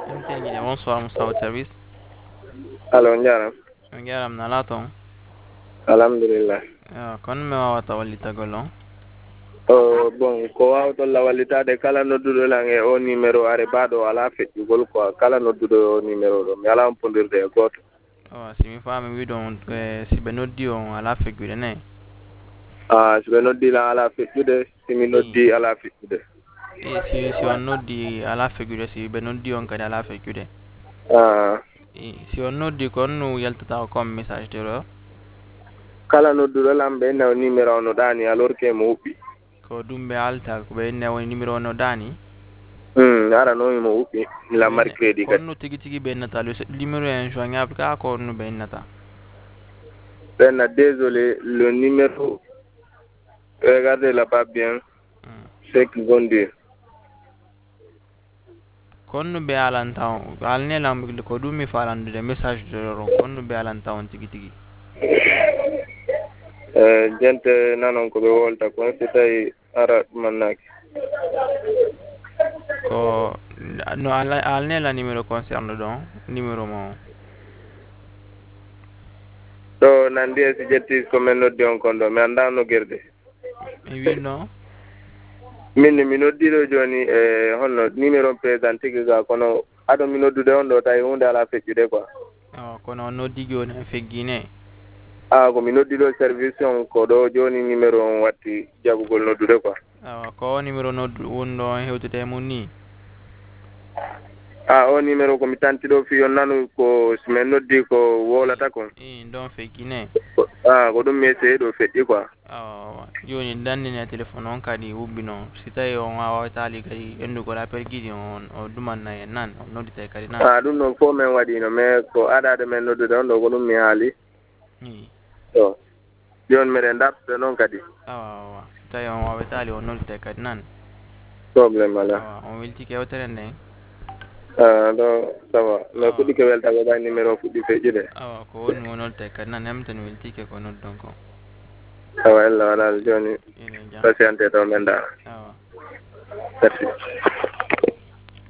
MTN, bonsoir Moussa au service. Alo, njaram. Ngaram na laton. Alhamdulillah. Kon me wawata wallita golon. Bon, ko wawtolla wallitade kala nodduɗo lan e o numéro are baɗo ala feƴƴugol quoi, kala nodduɗo o numéro ɗo mi ala pondirde e goto. Simi fami wi ɗon si ɓe noddi on ala feggude nayi. So ɓe noddi lan ala feƴƴude, simi noddi ala feƴƴude. Si on noddi ala feggude, si ɓe noddi on kadi ala feggude. Si on noddi ko on no yaltata comme message de ɗo. Kala nodduɗo lan ɓe inna o numéro o no ɗani alors que mo huɓɓi. Ko ɗum ɓe alta ko ɓe inna woni numéro o no ɗani. Aranomi mo huɓɓi la mari crédit ko kadi. on no tigi tigi ɓe innata le numéro en joignable ka ko on no ɓe innata. Benna, désolé, le numéro, regardez là-bas bien, ce qu'ils vont dire. Konno be alanta on alne lam ko ɗum mi falandude message de ron konno be alanta on tigi tigi. Gente nanon ko ɓe wolta kon si tawi ara ɗumannaki. Ko no alne la numéro concerne ɗon numéro mo ɗo nandi e si jetti ko min noddi on kon ɗo mi annda no guerde. mi winno min mi noddiɗo joni e honno numéro présent tigi ga kono aɗo mi noddude on ɗo tawi hunde ala feƴƴude quoi. kono on noddi joni en feggine. Ko mi noddiɗo service on ko ɗo joni numéro on watti jaɓugol noddude quoi. Ko numéro noddu wonɗo on hewtete mum ni. O numéro ko mi tanti ɗo fi on nanu ko somin noddi ko wolata kon. Ɗon feggine. Ko ɗum mi essayé ɗo feƴƴi quoi. Joni dandine téléphone on kadi hubbi noon si tawi on wawatali kadi endugol appel guiɗi on o dumanna en nan on nodditay kadi nan. Ɗum noon fof min waɗino mais ko aɗade men noddude on ɗo ko ɗum mi haali. Joni miɗen dartude noon kadi. Si tawi on wawatali on nodditay kadi nan. Probléme ala. On weltike yewtere nden. ɗo ça va no fuɗɗike weltago ɓay numéro o fuɗɗi feƴƴude. Ko woni o nodditay kadi nan hemten weltike ko noddon ko. Allah waɗal joni patiente taw men dara. Merci.